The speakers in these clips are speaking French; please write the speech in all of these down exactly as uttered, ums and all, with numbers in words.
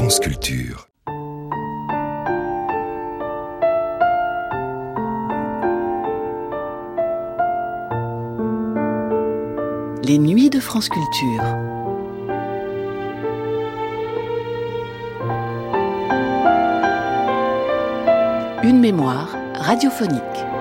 France Culture. Les nuits de France Culture. Une mémoire radiophonique.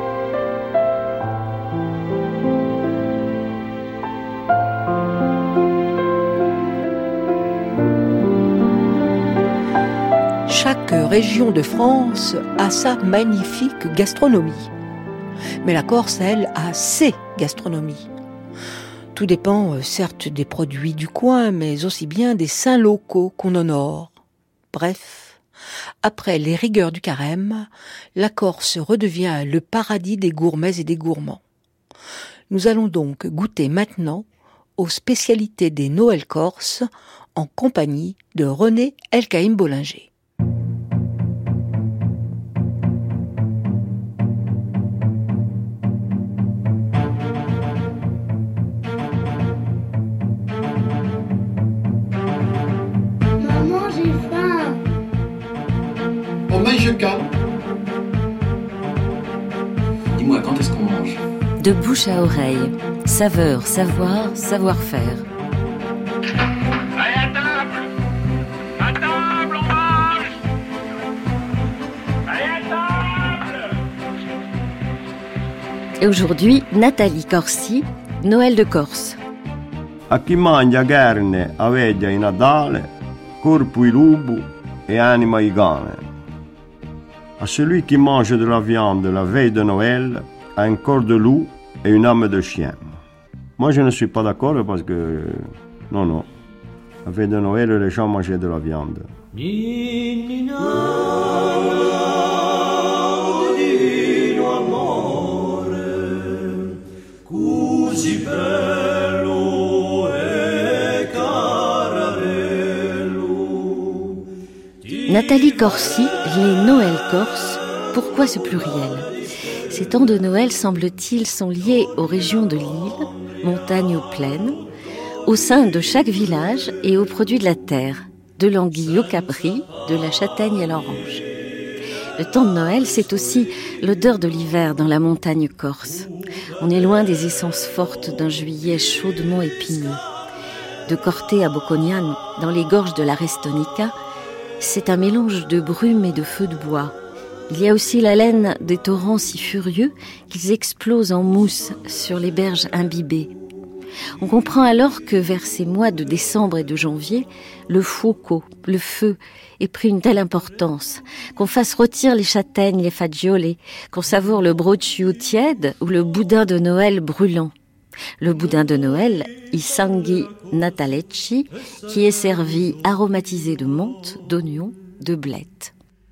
Chaque région de France a sa magnifique gastronomie. Mais la Corse, elle, a ses gastronomies. Tout dépend, certes, des produits du coin, mais aussi bien des saints locaux qu'on honore. Bref, après les rigueurs du carême, la Corse redevient le paradis des gourmets et des gourmands. Nous allons donc goûter maintenant aux spécialités des Noëls corses en compagnie de René Elkaïm Bollinger. Dis-moi, quand est-ce qu'on mange ? De bouche à oreille, saveur, savoir, savoir-faire. Allez à table ! À table, on mange ! Allez à table ! Et aujourd'hui, Nathalie Corsi, Noël de Corse. A chi mangia carne a veglia in Natale, corpo i lupo e anima i cane. À celui qui mange de la viande la veille de Noël, a un corps de loup et une âme de chien. Moi, je ne suis pas d'accord parce que... Non, non. La veille de Noël, les gens mangeaient de la viande. Nathalie Corsi, les Noëls corses, pourquoi ce pluriel ? Ces temps de Noël, semble-t-il, sont liés aux régions de l'île, montagnes ou plaines, au sein de chaque village et aux produits de la terre, de l'anguille au capri, de la châtaigne à l'orange. Le temps de Noël, c'est aussi l'odeur de l'hiver dans la montagne corse. On est loin des essences fortes d'un juillet chaudement épineux. De Corte à Bocconiano, dans les gorges de la Restonica, c'est un mélange de brume et de feux de bois. Il y a aussi l'haleine des torrents si furieux qu'ils explosent en mousse sur les berges imbibées. On comprend alors que vers ces mois de décembre et de janvier, le fuoco, le feu, ait pris une telle importance, qu'on fasse rôtir les châtaignes, les fagioli, qu'on savoure le broccio tiède ou le boudin de Noël brûlant. Le boudin de Noël, i sanghi natalecci, qui est servi aromatisé de menthe, d'oignons, de blettes.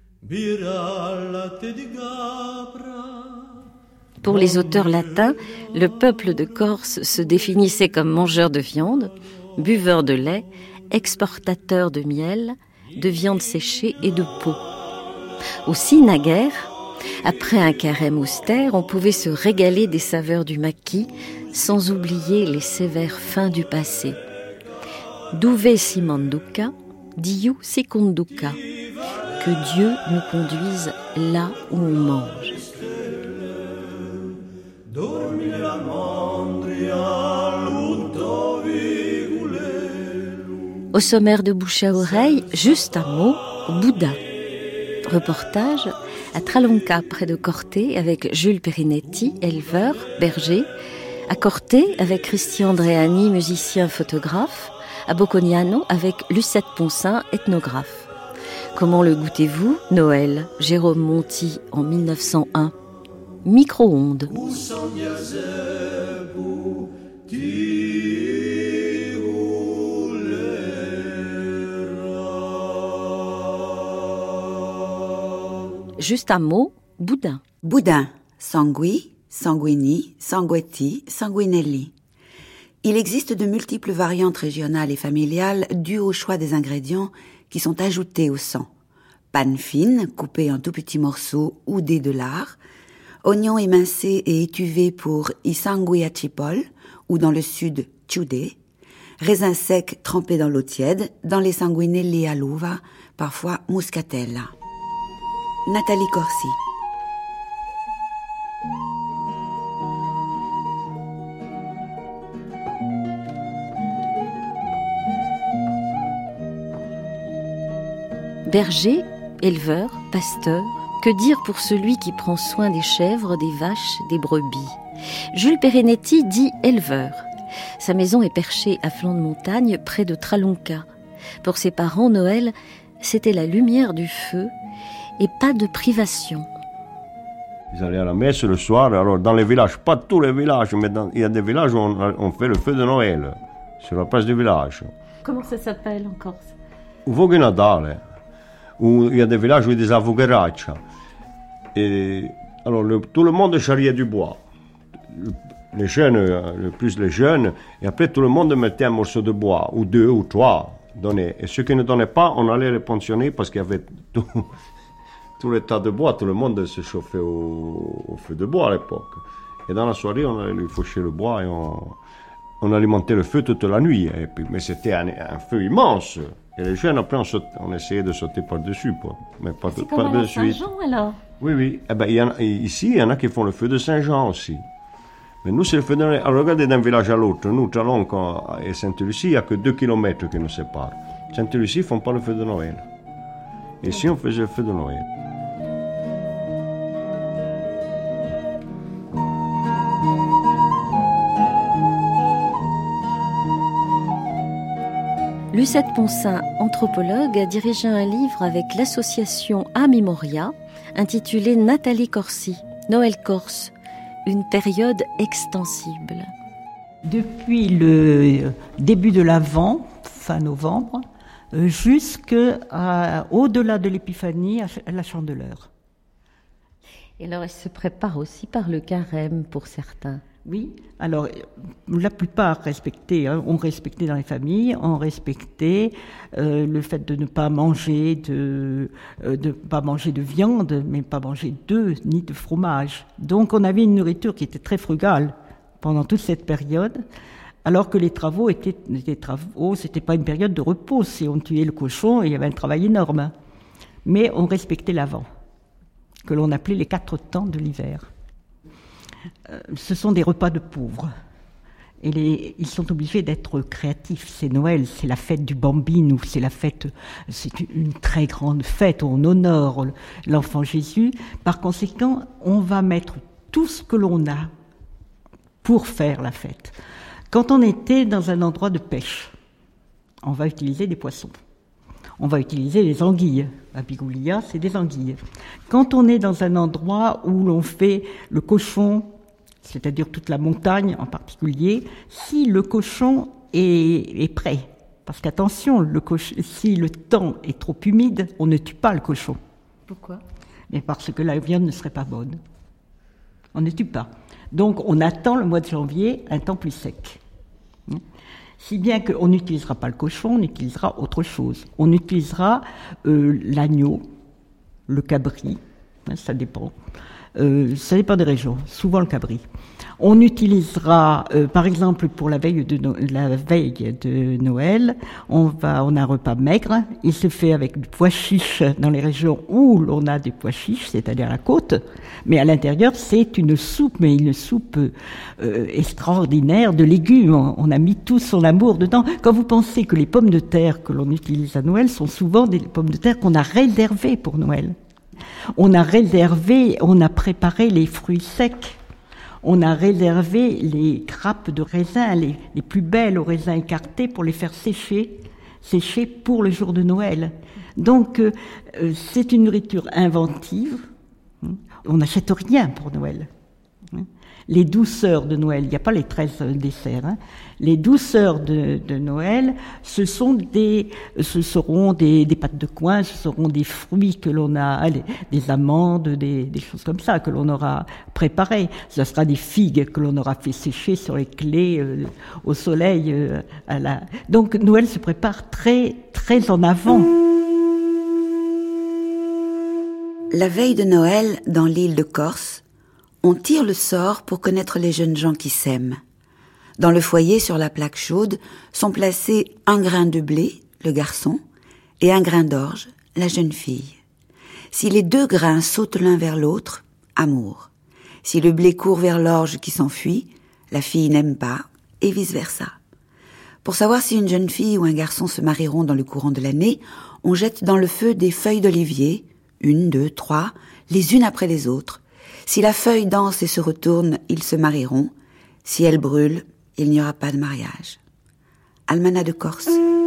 Pour les auteurs latins, le peuple de Corse se définissait comme mangeur de viande, buveur de lait, exportateur de miel, de viande séchée et de peau. Aussi, naguère, après un carême austère, on pouvait se régaler des saveurs du maquis, sans oublier les sévères fins du passé. Duve si manduca, Diu si conduca. Que Dieu nous conduise là où on mange. Au sommaire de bouche à oreille, juste un mot, boudin. Reportage à Tralonca, près de Corte, avec Jules Perinetti, éleveur, berger. À Corte, avec Christian Andreani, musicien, photographe. À Bocconiano, avec Lucette Poncin, ethnographe. Comment le goûtez-vous, Noël ? Jérôme Monti, en mille neuf cent un. Micro-ondes. Juste un mot, boudin. Boudin, sangui, sanguini, sanguetti, sanguinelli. Il existe de multiples variantes régionales et familiales dues au choix des ingrédients qui sont ajoutés au sang. Panne fine, coupée en tout petits morceaux ou dés de lard, oignons émincés et étuvés pour i sangui a cipol, ou dans le sud, ciudé, raisins secs trempés dans l'eau tiède, dans les sanguinelli à l'uva, parfois muscatella. Nathalie Corsi. Berger, éleveur, pasteur, que dire pour celui qui prend soin des chèvres, des vaches, des brebis ? Jules Perenetti dit éleveur. Sa maison est perchée à flanc de montagne, près de Tralunca. Pour ses parents, Noël, c'était la lumière du feu et pas de privation. Ils allaient à la messe le soir, alors dans les villages, pas tous les villages, mais dans, il y a des villages où on, on fait le feu de Noël, sur la place du village. Comment ça s'appelle en Corse ? Vogue Natale, où il y a des villages où il y a des avogeraccia. Et alors le, tout le monde charriait du bois. Les jeunes, le plus les jeunes, et après tout le monde mettait un morceau de bois, ou deux, ou trois, donnés. Et ceux qui ne donnaient pas, on allait les pensionner parce qu'il y avait tout, tout le tas de bois, tout le monde se chauffait au, au feu de bois à l'époque. Et dans la soirée, on allait lui faucher le bois et on, on alimentait le feu toute la nuit. Et puis, mais c'était un, un feu immense. Et les jeunes, après, on, saute, on essayait de sauter par-dessus, quoi. Mais pas, C'est pas comme à de la suite. Saint-Jean, alors ? Oui, oui. Eh ben, il y en a, ici, il y en a qui font le feu de Saint-Jean aussi. Mais nous, c'est le feu de Noël. Alors, regardez d'un village à l'autre. Nous, Tralunca et Sainte-Lucie, il n'y a que deux kilomètres qui nous séparent. Sainte-Lucie, ils ne font pas le feu de Noël. Et ici, on faisait le feu de Noël. Lucette Ponsin, anthropologue, a dirigé un livre avec l'association A Memoria, intitulé Nathalie Corsi, Noël Corse, une période extensible. Depuis le début de l'Avent, fin novembre, jusqu'au-delà de l'Épiphanie, à la Chandeleur. Et alors, elle se prépare aussi par le carême pour certains. Oui, alors la plupart respectaient, hein, ont respecté dans les familles, ont respecté euh, le fait de ne pas manger de, euh, de pas manger de viande, mais pas manger d'œufs ni de fromage. Donc on avait une nourriture qui était très frugale pendant toute cette période, alors que les travaux étaient des travaux, c'était pas une période de repos. Si on tuait le cochon, il y avait un travail énorme, mais on respectait l'Avent, que l'on appelait les quatre temps de l'hiver. Ce sont des repas de pauvres. Et les, ils sont obligés d'être créatifs. C'est Noël, c'est la fête du Bambino, c'est la fête, c'est une très grande fête où on honore l'enfant Jésus. Par conséquent, on va mettre tout ce que l'on a pour faire la fête. Quand on était dans un endroit de pêche, on va utiliser des poissons. On va utiliser les anguilles. La bigoulia, c'est des anguilles. Quand on est dans un endroit où l'on fait le cochon, c'est-à-dire toute la montagne en particulier, si le cochon est, est prêt, parce qu'attention, le cochon, si le temps est trop humide, on ne tue pas le cochon. Pourquoi ? Mais parce que la viande ne serait pas bonne. On ne tue pas. Donc on attend le mois de janvier, un temps plus sec. Si bien qu'on n'utilisera pas le cochon, on utilisera autre chose. On utilisera euh, l'agneau, le cabri, hein, ça dépend. Euh, ça dépend des régions, souvent le cabri. On utilisera, euh, par exemple, pour la veille de no- la veille de Noël, on va, on a un repas maigre. Il se fait avec du pois chiche dans les régions où l'on a des pois chiches, c'est-à-dire la côte. Mais à l'intérieur, c'est une soupe, mais une soupe euh, extraordinaire de légumes. On, on a mis tout son amour dedans. Quand vous pensez que les pommes de terre que l'on utilise à Noël sont souvent des pommes de terre qu'on a réservées pour Noël. On a réservé, on a préparé les fruits secs. On a réservé les grappes de raisin, les, les plus belles au raisin écarté, pour les faire sécher, sécher pour le jour de Noël. Donc, euh, c'est une nourriture inventive. On n'achète rien pour Noël. Les douceurs de Noël, il n'y a pas les treize desserts. Hein. Les douceurs de, de Noël, ce sont des, ce seront des, des pâtes de coin, ce seront des fruits que l'on a, des, des amandes, des, des choses comme ça que l'on aura préparées. Ce sera des figues que l'on aura fait sécher sur les clés euh, au soleil. Euh, à la... Donc Noël se prépare très, très en avant. La veille de Noël, dans l'île de Corse, on tire le sort pour connaître les jeunes gens qui s'aiment. Dans le foyer, sur la plaque chaude, sont placés un grain de blé, le garçon, et un grain d'orge, la jeune fille. Si les deux grains sautent l'un vers l'autre, amour. Si le blé court vers l'orge qui s'enfuit, la fille n'aime pas, et vice-versa. Pour savoir si une jeune fille ou un garçon se marieront dans le courant de l'année, on jette dans le feu des feuilles d'olivier, une, deux, trois, les unes après les autres. Si la feuille danse et se retourne, ils se marieront. Si elle brûle, il n'y aura pas de mariage. Almanach de Corse.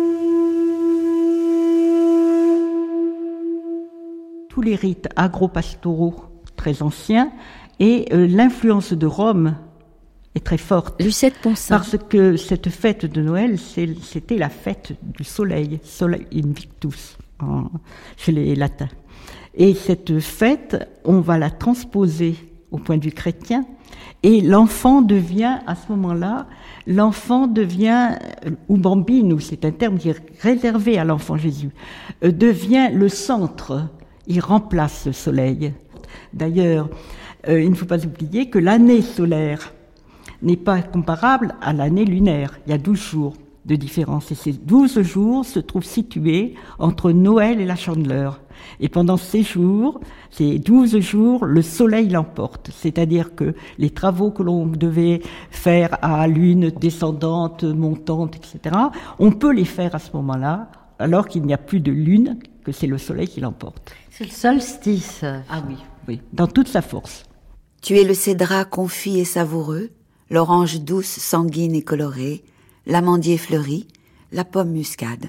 Tous les rites agro-pastoraux très anciens et euh, l'influence de Rome est très forte. Lucette Poncin. Parce que cette fête de Noël, c'est, c'était la fête du soleil, Soleil Invictus, en, chez les latins. Et cette fête, on va la transposer au point de vue chrétien, et l'enfant devient, à ce moment-là, l'enfant devient, ou bambino, c'est un terme qui est réservé à l'enfant Jésus, euh, devient le centre, il remplace le soleil. D'ailleurs, euh, il ne faut pas oublier que l'année solaire n'est pas comparable à l'année lunaire. Il y a douze jours de différence. Et ces douze jours se trouvent situés entre Noël et la Chandeleur. Et pendant ces jours, ces douze jours, le soleil l'emporte. C'est-à-dire que les travaux que l'on devait faire à lune descendante, montante, et cetera, on peut les faire à ce moment-là, alors qu'il n'y a plus de lune, que c'est le soleil qui l'emporte. C'est le solstice. Ah oui, oui, dans toute sa force. Tu es le cédrat confit et savoureux, l'orange douce, sanguine et colorée, l'amandier fleuri, la pomme muscade.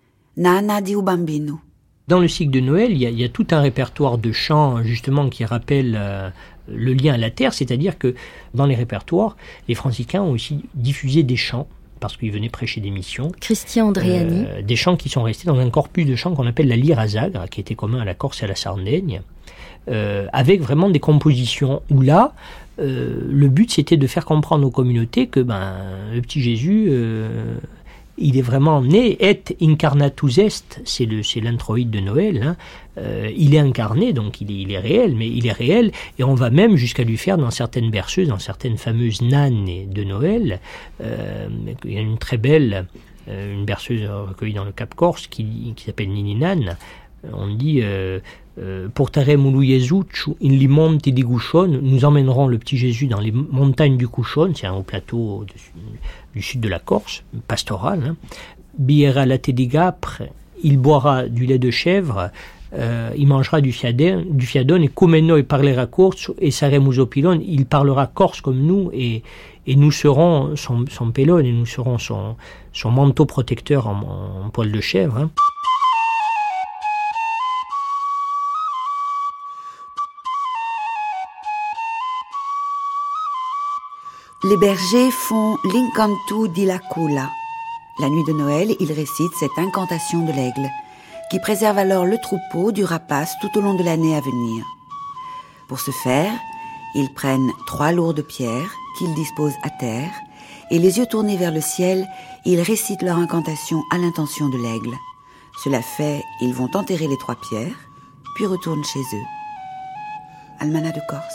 Nana di bambino. Dans le cycle de Noël, il y, a, il y a tout un répertoire de chants justement qui rappelle euh, le lien à la terre, c'est-à-dire que dans les répertoires, les franciscains ont aussi diffusé des chants, parce qu'ils venaient prêcher des missions. Christian Andréani. Euh, des chants qui sont restés dans un corpus de chants qu'on appelle la lyre à Zagre, qui était commun à la Corse et à la Sardaigne, euh, avec vraiment des compositions où là, euh, le but c'était de faire comprendre aux communautés que ben, le petit Jésus... Euh, il est vraiment né, et incarnatus est, c'est, le, c'est l'introïde de Noël, hein. euh, il est incarné, donc il est, il est réel, mais il est réel, et on va même jusqu'à lui faire dans certaines berceuses, dans certaines fameuses nannes de Noël, euh, il y a une très belle, euh, une berceuse recueillie dans le Cap Corse qui, qui s'appelle Nini Nan, on dit euh, euh, Portare mulu Jesucciu in li monti di Gushon, nous emmènerons le petit Jésus dans les montagnes du Couchon, c'est un haut plateau de, du sud de la Corse, pastoral. Hein. Biera latte di gapre, il boira du lait de chèvre, euh, il mangera du fiadone, du fiadone et come noi parlera corso et saremo opilon, il parlera corse comme nous et, et nous serons son, son pélone et nous serons son, son manteau protecteur en, en poil de chèvre. Hein. Les bergers font l'incantu di la cula. La nuit de Noël, ils récitent cette incantation de l'aigle, qui préserve alors le troupeau du rapace tout au long de l'année à venir. Pour ce faire, ils prennent trois lourdes pierres qu'ils disposent à terre, et les yeux tournés vers le ciel, ils récitent leur incantation à l'intention de l'aigle. Cela fait, ils vont enterrer les trois pierres, puis retournent chez eux. Almanach de Corse.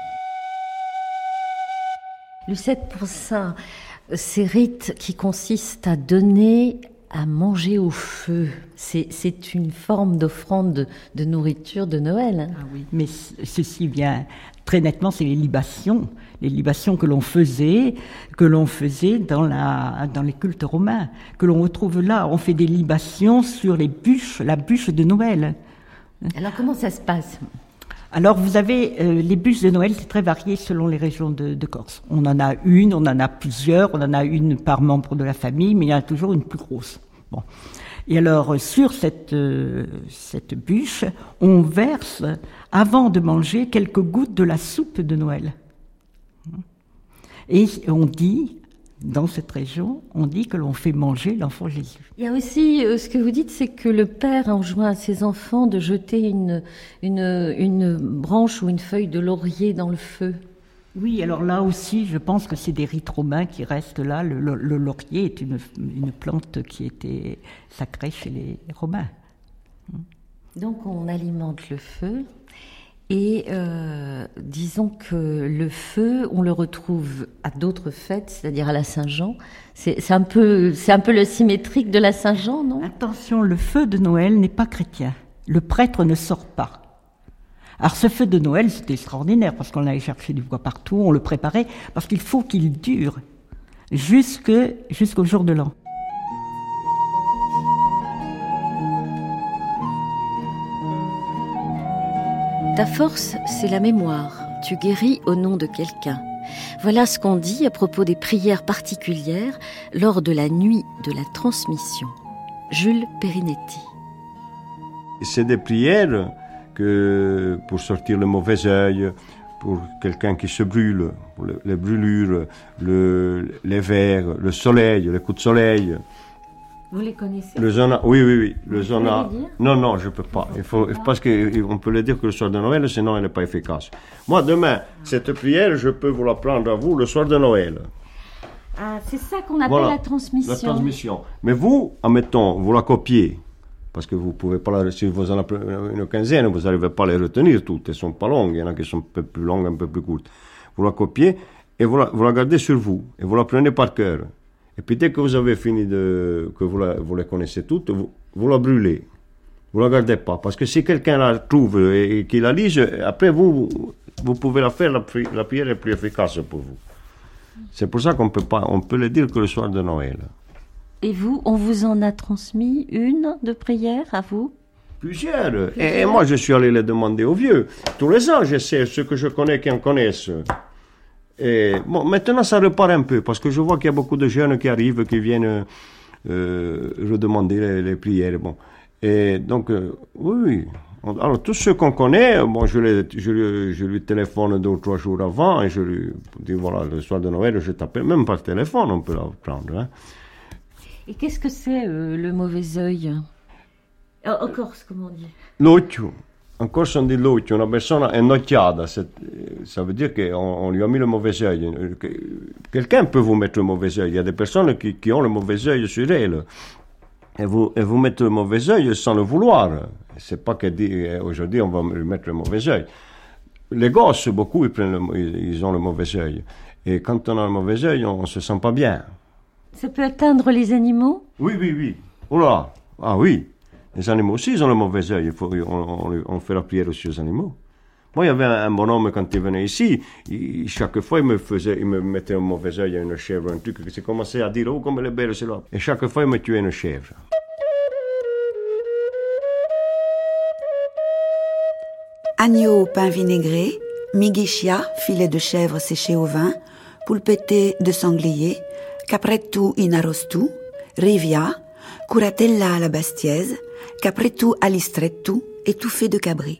Lucette Poncin, ces rites qui consistent à donner à manger au feu, c'est, c'est une forme d'offrande de, de nourriture de Noël. Ah oui, mais ceci vient très nettement, c'est les libations, les libations que l'on faisait, que l'on faisait dans, la, dans les cultes romains, que l'on retrouve là. On fait des libations sur les bûches, la bûche de Noël. Alors comment ça se passe ? Alors, vous avez euh, les bûches de Noël, c'est très varié selon les régions de, de Corse. On en a une, on en a plusieurs, on en a une par membre de la famille, mais il y en a toujours une plus grosse. Bon. Et alors, sur cette, euh, cette bûche, on verse, avant de manger, quelques gouttes de la soupe de Noël. Et on dit, dans cette région, on dit que l'on fait manger l'enfant Jésus. Il y a aussi, euh, ce que vous dites, c'est que le père enjoint à ses enfants de jeter une, une, une branche ou une feuille de laurier dans le feu. Oui, alors là aussi, je pense que c'est des rites romains qui restent là. Le, le, le laurier est une, une plante qui était sacrée chez les Romains. Donc on alimente le feu. Et euh, disons que le feu, on le retrouve à d'autres fêtes, c'est-à-dire à la Saint-Jean. C'est, c'est, un peu, c'est un peu le symétrique de la Saint-Jean, non ? Attention, le feu de Noël n'est pas chrétien. Le prêtre ne sort pas. Alors ce feu de Noël, c'était extraordinaire, parce qu'on allait chercher du bois partout, on le préparait, parce qu'il faut qu'il dure jusque, jusqu'au jour de l'an. Ta force, c'est la mémoire. Tu guéris au nom de quelqu'un. Voilà ce qu'on dit à propos des prières particulières lors de la nuit de la transmission. Jules Perinetti. C'est des prières que pour sortir le mauvais œil, pour quelqu'un qui se brûle, pour les, les brûlures, le, les vers, le soleil, les coups de soleil. Vous les connaissez ? Le zona, oui, oui, oui. Le zona. Les dire ? Non, non, je peux pas. Il faut, parce qu'on peut le dire que le soir de Noël, sinon elle n'est pas efficace. Moi, demain, cette prière, je peux vous la prendre à vous le soir de Noël. Ah, c'est ça qu'on appelle Voilà, la transmission. La transmission. Mais vous, admettons, vous la copiez. Parce que vous pouvez pas la, si vous en avez une quinzaine, vous n'arrivez pas à les retenir toutes. Elles sont pas longues. Il y en a qui sont un peu plus longues, un peu plus courtes. Vous la copiez et vous la, vous la gardez sur vous. Et vous la prenez par cœur. Et puis dès que vous avez fini de, que vous, la, vous les connaissez toutes, vous, vous la brûlez. Vous la gardez pas. Parce que si quelqu'un la trouve et, et qu'il la lise, après vous, vous pouvez la faire, la, la prière est plus efficace pour vous. C'est pour ça qu'on peut pas, on peut le dire que le soir de Noël. Et vous, on vous en a transmis une de prière à vous ? Plusieurs. Plusieurs. Et, et moi, je suis allé les demander aux vieux. Tous les ans, j'essaie, ceux que je connais qui en connaissent. Et bon, maintenant, ça repart un peu, parce que je vois qu'il y a beaucoup de jeunes qui arrivent, qui viennent euh, redemander les, les prières. Bon. Et donc, euh, oui. Alors, tous ceux qu'on connaît, bon, je, les, je, lui, je lui téléphone deux ou trois jours avant, et je lui dis, voilà, le soir de Noël, je t'appelle. Même par téléphone, on peut la prendre. Hein. Et qu'est-ce que c'est euh, le mauvais œil ? En Corse, comment on dit ? L'occhio. En Corse, on dit l'occhio. Una persona è nocchiata. Ça veut dire qu'on on lui a mis le mauvais œil. Quelqu'un peut vous mettre le mauvais œil. Il y a des personnes qui, qui ont le mauvais œil sur elles. Et vous, et vous mettez le mauvais œil sans le vouloir. C'est pas que dit, aujourd'hui, on va lui mettre le mauvais œil. Les gosses, beaucoup, ils, prennent le, ils ont le mauvais œil. Et quand on a le mauvais œil, on ne se sent pas bien. Ça peut atteindre les animaux ? Oui, oui, oui. Oula, ah oui. Les animaux aussi, ils ont le mauvais œil. Il faut, on, on, on fait la prière aussi aux animaux. Moi, il y avait un, un bonhomme, quand il venait ici, il, chaque fois, il me faisait, il me mettait un mauvais œil à une chèvre, un truc, il commençait à dire, oh, comme elle est belle, c'est là. Et chaque fois, il me tuait une chèvre. Agneau au pain vinaigré, mighichia, filet de chèvre séché au vin, pulpetté de sanglier, caprettu in arrostu, rivia, curatella alla bastiaise, caprettu all'istrettu, étouffé de cabri.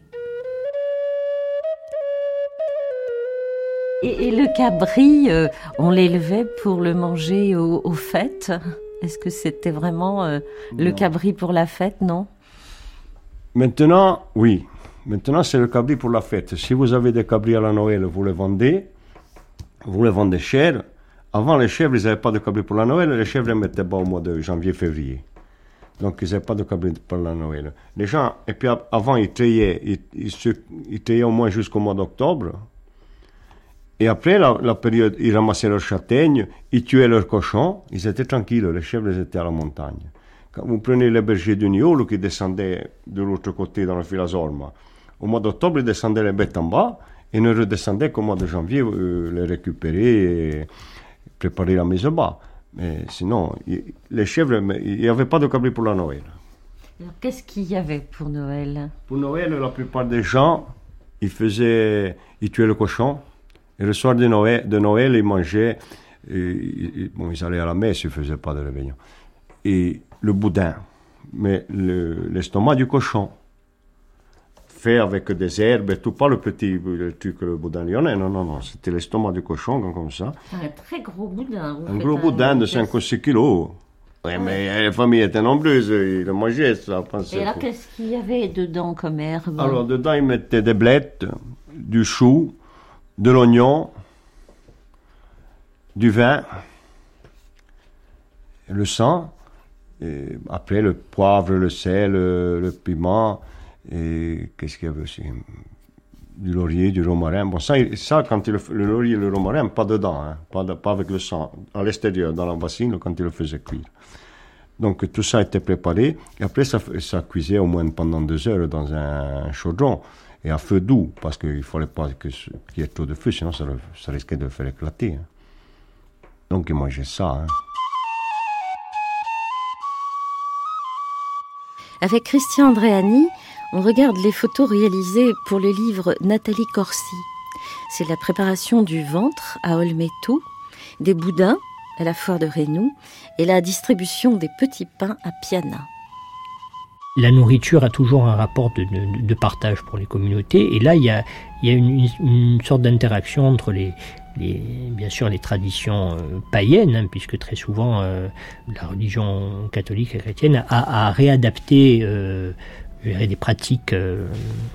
Et, et le cabri, euh, on l'élevait pour le manger au, aux fêtes ? Est-ce que c'était vraiment euh, le cabri pour la fête, non ? Maintenant, oui. Maintenant, c'est le cabri pour la fête. Si vous avez des cabris à la Noël, vous les vendez, vous les vendez cher. Avant, les chèvres, ils n'avaient pas de cabri pour la Noël. Les chèvres, ils mettaient pas au mois de janvier, février. Donc, ils n'avaient pas de cabri pour la Noël. Les gens, et puis avant, ils traillaient, ils, ils, se, ils traillaient au moins jusqu'au mois d'octobre. Et après, la, la période, ils ramassaient leurs châtaignes, ils tuaient leurs cochons. Ils étaient tranquilles, les chèvres, ils étaient à la montagne. Quand vous prenez les bergers du Niolo qui descendaient de l'autre côté dans le Filasorma, au mois d'octobre, ils descendaient les bêtes en bas et ne redescendaient qu'au mois de janvier, euh, les récupérer et préparer la mise au bas. Mais sinon, y, les chèvres, il n'y avait pas de cabri pour la Noël. Alors, qu'est-ce qu'il y avait pour Noël ? Pour Noël, la plupart des gens, ils faisaient, ils tuaient le cochon. Et le soir de Noël, de Noël ils mangeaient, et, et, bon, ils allaient à la messe, ils ne faisaient pas de réveillon. Et le boudin, mais le, l'estomac du cochon, fait avec des herbes et tout, pas le petit le truc, le boudin lyonnais, non, non, non, c'était l'estomac du cochon, comme ça. Un très gros boudin. Un gros boudin un de cinq ou six kilos. Oui, ouais. Mais les familles étaient nombreuses, ils le mangeaient, ça. Et alors, qu'est-ce qu'il y avait dedans comme herbe ? Alors, dedans, ils mettaient des blettes, du chou, de l'oignon, du vin, le sang, et après le poivre, le sel, le, le piment, et qu'est-ce qu'il y avait aussi ? du laurier, du romarin. Bon, ça, ça quand il, le laurier et le romarin, pas dedans, hein, pas, de, pas avec le sang, à l'extérieur, dans la bassine, quand il le faisait cuire. Donc tout ça était préparé, et après ça, ça cuisait au moins pendant deux heures dans un chaudron, et à feu doux, parce qu'il ne fallait pas que, qu'il y ait trop de feu, sinon ça, ça risquait de le faire éclater. Hein. Donc ils mangeaient ça. Hein. Avec Christian Andréani, on regarde les photos réalisées pour le livre Nathalie Corsi. C'est la préparation du ventre à Olmeto, des boudins à la foire de Rénou et la distribution des petits pains à Piana. La nourriture a toujours un rapport de, de, de partage pour les communautés, et là il y a, il y a une, une sorte d'interaction entre les, les, bien sûr les traditions euh, païennes, hein, puisque très souvent euh, la religion catholique et chrétienne a, a réadapté euh, des pratiques euh,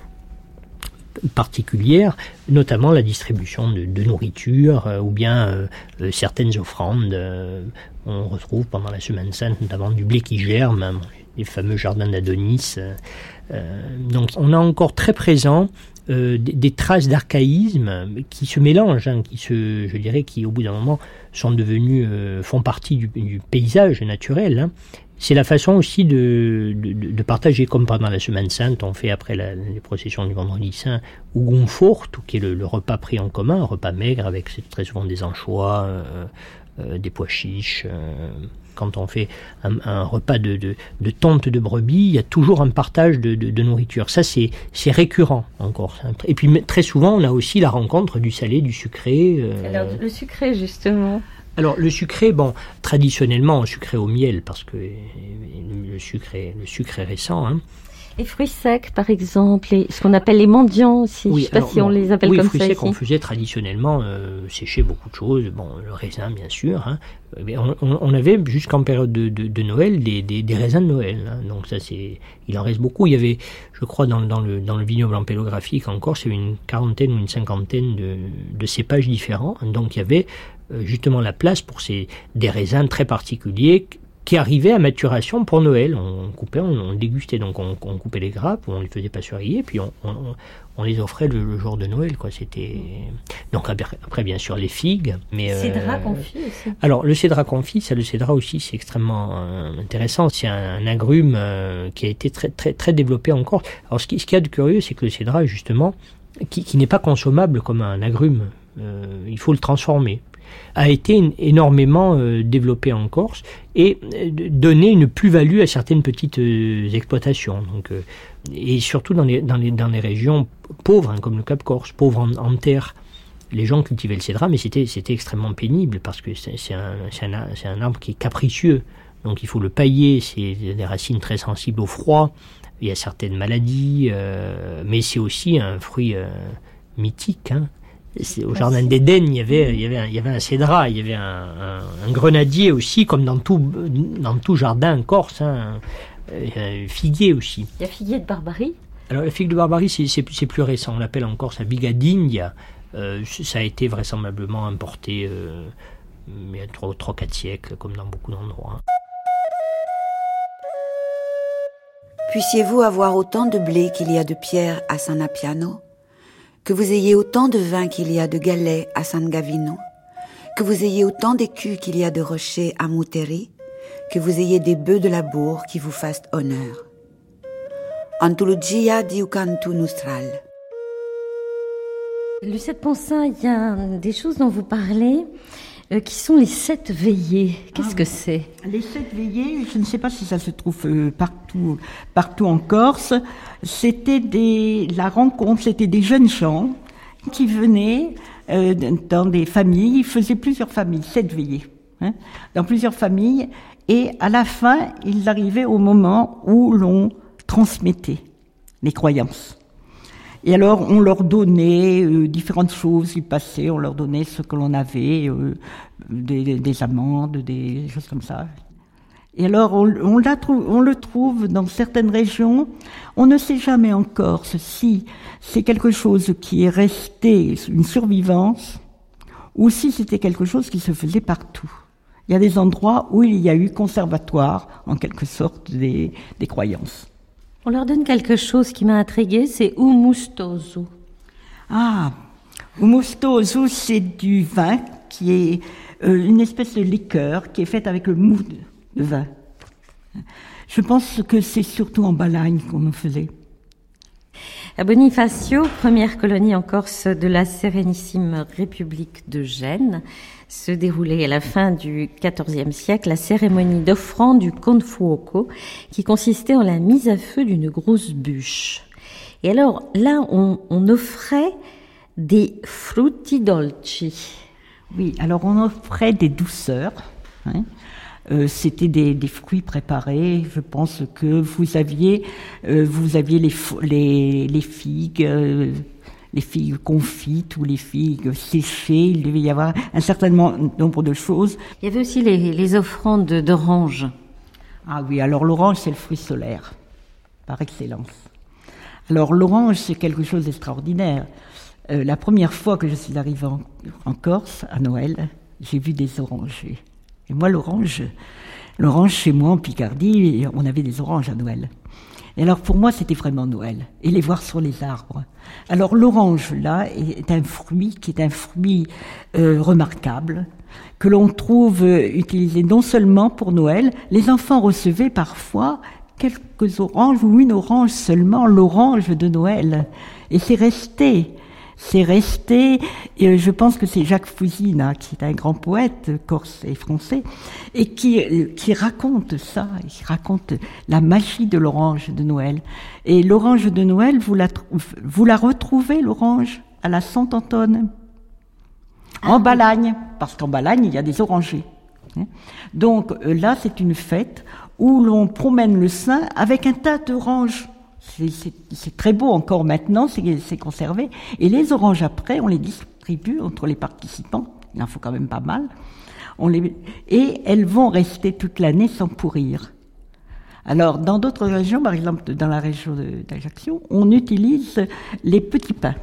particulières, notamment la distribution de, de nourriture euh, ou bien euh, euh, certaines offrandes. Euh, on retrouve pendant la Semaine Sainte notamment du blé qui germe, hein, les fameux jardins d'Adonis. Euh, donc on a encore très présent euh, des, des traces d'archaïsme qui se mélangent, hein, qui se, je dirais, qui au bout d'un moment sont devenus, euh, font partie du, du paysage naturel. Hein. C'est la façon aussi de, de, de partager, comme pendant la Semaine Sainte, on fait après la, les processions du Vendredi Saint, ou gonforte, qui est le, le repas pris en commun, un repas maigre avec très souvent des anchois, euh, euh, des pois chiches. Euh, quand on fait un, un repas de, de, de tonte de brebis, il y a toujours un partage de, de, de nourriture. Ça, c'est, c'est récurrent encore. Et puis très souvent, on a aussi la rencontre du salé, du sucré. Euh, Alors, le sucré, justement. Alors le sucré, bon, traditionnellement sucré au miel, parce que le sucre est, le sucre est récent. Hein. Les fruits secs, par exemple, et ce qu'on appelle les mendiants aussi, oui, je ne sais pas si non, on les appelle oui, comme ça. Oui, ça fruits secs, ici. on faisait traditionnellement euh, sécher beaucoup de choses, bon, le raisin bien sûr, hein. Mais on, on avait jusqu'en période de, de, de Noël des, des, des raisins de Noël, hein. Donc ça c'est, il en reste beaucoup. Il y avait, je crois, dans, dans, le, dans le vignoble ampélographique encore, c'est une quarantaine ou une cinquantaine de, de cépages différents, donc il y avait justement la place pour ces, des raisins très particuliers qui arrivaient à maturation pour Noël. On coupait, on, on dégustait, donc on, on coupait les grappes, on les faisait passeurier, puis on, on, on les offrait le, le jour de Noël, quoi. C'était donc après bien sûr les figues, mais cédra euh, confit aussi. Alors le cédra confit, ça le cédra aussi, c'est extrêmement euh, intéressant. C'est un, un agrume euh, qui a été très très très développé en Corse. Alors ce qui ce qu'il y a de curieux, c'est que le cédra justement, qui, qui n'est pas consommable comme un agrume, euh, il faut le transformer, a été énormément euh, développé en Corse et euh, donné une plus-value à certaines petites euh, exploitations. Donc, euh, et surtout dans les, dans les, dans les régions pauvres, hein, comme le Cap Corse, pauvres en, en terre. Les gens cultivaient le cédra, mais c'était, c'était extrêmement pénible parce que c'est, c'est, un, c'est, un, c'est un arbre qui est capricieux. Donc il faut le pailler, c'est des racines très sensibles au froid, il y a certaines maladies, euh, mais c'est aussi un fruit euh, mythique, hein. C'est, au jardin d'Éden, il y avait, il y avait, un, il y avait un cédra, il y avait un, un, un grenadier aussi, comme dans tout, dans tout jardin corse, hein, un figuier aussi. Il y a figuier de Barbarie. Alors la figue de Barbarie, c'est, c'est, c'est plus récent, on l'appelle en Corse la bigadindia. Euh, ça a été vraisemblablement importé euh, il y a trois quatre siècles, comme dans beaucoup d'endroits. Puissiez-vous avoir autant de blé qu'il y a de pierres à San Appiano, que vous ayez autant de vin qu'il y a de galets à San Gavino, que vous ayez autant d'écus qu'il y a de rochers à Muteri, que vous ayez des bœufs de la bourre qui vous fassent honneur. Antologia di Ucantu Nostral. Lucette Poncin, il y a des choses dont vous parlez euh, qui sont les sept veillées. Qu'est-ce ah, que c'est ? Les sept veillées, je ne sais pas si ça se trouve euh, partout, partout en Corse. C'était des, la rencontre, c'était des jeunes gens qui venaient euh, dans des familles, ils faisaient plusieurs familles, sept veillées, hein, dans plusieurs familles, et à la fin, ils arrivaient au moment où l'on transmettait les croyances. Et alors, on leur donnait euh, différentes choses, ils passaient, on leur donnait ce que l'on avait, euh, des, des amandes, des choses comme ça. Et alors, on, on, la trouve, on le trouve dans certaines régions. On ne sait jamais en Corse si c'est quelque chose qui est resté, une survivance, ou si c'était quelque chose qui se faisait partout. Il y a des endroits où il y a eu conservatoire, en quelque sorte, des, des croyances. On leur donne quelque chose qui m'a intriguée, c'est umustoso. Ah, Oumoustosou, c'est du vin qui est euh, une espèce de liqueur qui est faite avec le mou de, de vin. Je pense que c'est surtout en Balagne qu'on en faisait. À Bonifacio, première colonie en Corse de la Sérénissime République de Gênes, se déroulait à la fin du quatorzième siècle la cérémonie d'offrande du Confuoco, qui consistait en la mise à feu d'une grosse bûche. Et alors là, on, on offrait des frutti dolci. Oui, alors on offrait des douceurs. Hein. Euh, c'était des, des fruits préparés. Je pense que vous aviez, euh, vous aviez les, les, les figues, euh, les figues confites ou les figues séchées. Il devait y avoir un certain nombre de choses. Il y avait aussi les, les offrandes d'orange. Ah oui, alors l'orange, c'est le fruit solaire, par excellence. Alors l'orange, c'est quelque chose d'extraordinaire. Euh, la première fois que je suis arrivée en, en Corse, à Noël, j'ai vu des orangers. Et moi, l'orange, l'orange chez moi en Picardie, on avait des oranges à Noël. Et alors pour moi, c'était vraiment Noël. Et les voir sur les arbres. Alors l'orange, là, est un fruit qui est un fruit euh, remarquable, que l'on trouve euh, utilisé non seulement pour Noël. Les enfants recevaient parfois quelques oranges ou une orange seulement, l'orange de Noël. Et c'est resté. C'est resté, et je pense que c'est Jacques Fouzine, qui est un grand poète corse et français, et qui, qui raconte ça, il raconte la magie de l'orange de Noël. Et l'orange de Noël, vous la, vous la retrouvez, l'orange, à la Saint-Antoine, en Balagne, parce qu'en Balagne, il y a des orangers. Donc là, c'est une fête où l'on promène le Saint avec un tas d'oranges. C'est, c'est, c'est très beau encore maintenant, c'est, c'est conservé. Et les oranges après, on les distribue entre les participants. Il en faut quand même pas mal. On les, et elles vont rester toute l'année sans pourrir. Alors, dans d'autres régions, par exemple dans la région de, d'Ajaccio, on utilise les petits pains.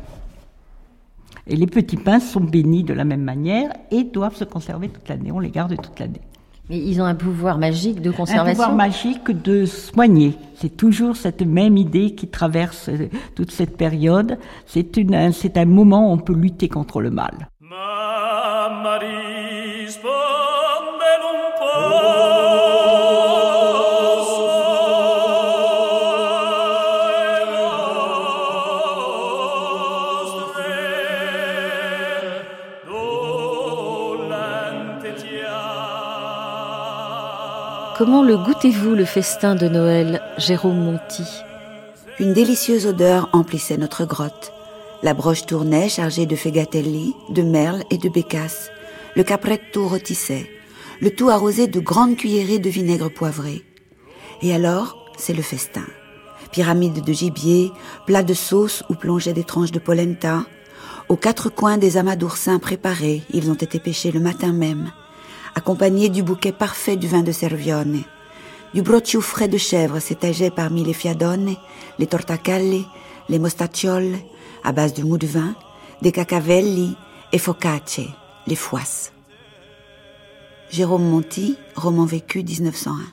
Et les petits pains sont bénis de la même manière et doivent se conserver toute l'année. On les garde toute l'année. Mais ils ont un pouvoir magique de conservation. Un pouvoir magique de soigner. C'est toujours cette même idée qui traverse toute cette période. C'est, une, c'est un moment où on peut lutter contre le mal. Comment le goûtez-vous, le festin de Noël, Jérôme Monti ? Une délicieuse odeur emplissait notre grotte. La broche tournait chargée de fegatelli, de merle et de bécasse. Le capretto rôtissait, le tout arrosé de grandes cuillerées de vinaigre poivré. Et alors, c'est le festin. Pyramide de gibier, plat de sauce où plongeaient des tranches de polenta. Aux quatre coins des amas d'oursins préparés, ils ont été pêchés le matin même, accompagnés du bouquet parfait du vin de Servione. Du broccio frais de chèvre s'étageait parmi les fiadone, les tortacalle, les mostacciole, à base de mou de vin, des cacavelli et focacce, les foisses. Jérôme Monti, roman vécu dix-neuf cent un.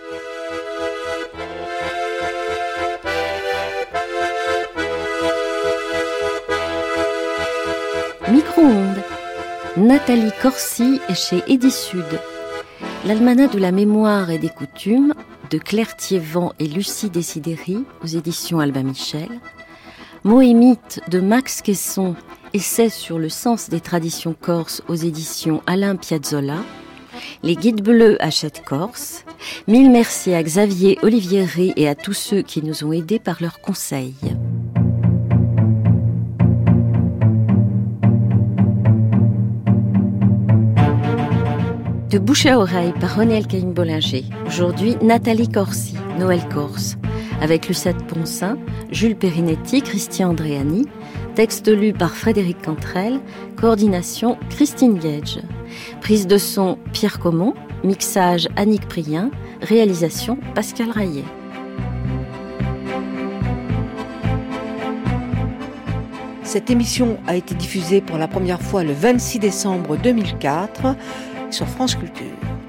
Micro-ondes. Nathalie Corsi est chez Édisud. L'Almanach de la mémoire et des coutumes de Claire Thiévent et Lucie Desideri aux éditions Albin Michel. Moémite de Max Quesson, essai sur le sens des traditions corses aux éditions Alain Piazzolla. Les Guides Bleus Hachette Corse. Mille merci à Xavier Olivieri et à tous ceux qui nous ont aidés par leurs conseils. De bouche à oreille par René Elkaïm Bollinger. Aujourd'hui, Nathalie Corsi, Noël Corse. Avec Lucette Poncin, Jules Perinetti, Christian Andréani. Texte lu par Frédéric Cantrel. Coordination Christine Gage. Prise de son Pierre Comont. Mixage Annick Prien. Réalisation Pascal Rayet. Cette émission a été diffusée pour la première fois le vingt-six décembre deux mille quatre sur France Culture.